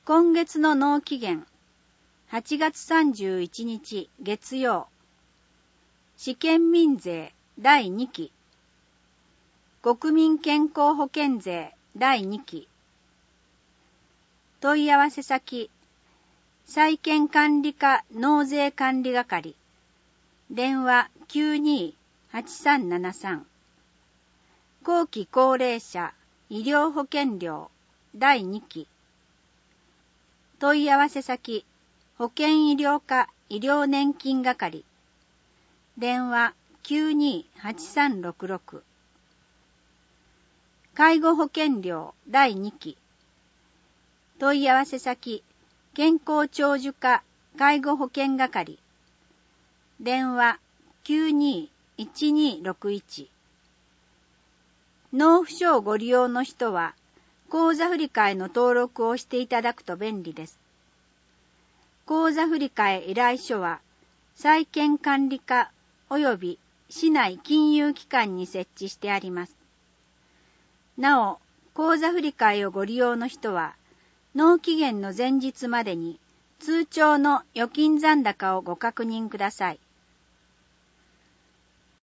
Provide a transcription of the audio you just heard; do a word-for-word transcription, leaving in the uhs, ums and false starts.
今月の納期限、はちがつさんじゅういちにち月曜。試験民税だいにき。国民健康保険税だいにき。問い合わせ先、債権管理課納税管理係。電話 きゅうにーはちさんななさん。後期高齢者医療保険料だいにき。問い合わせ先、保険医療課医療年金係。電話 きゅうにーはちさんろくろく。介護保険料だいにき。問い合わせ先、健康長寿課介護保険係。電話 きゅうにーいちにーろくいち。納付書をご利用の人は、口座振替の登録をしていただくと便利です。口座振替依頼書は、債権管理課及び市内金融機関に設置してあります。なお、口座振替をご利用の人は、納期限の前日までに通帳の預金残高をご確認ください。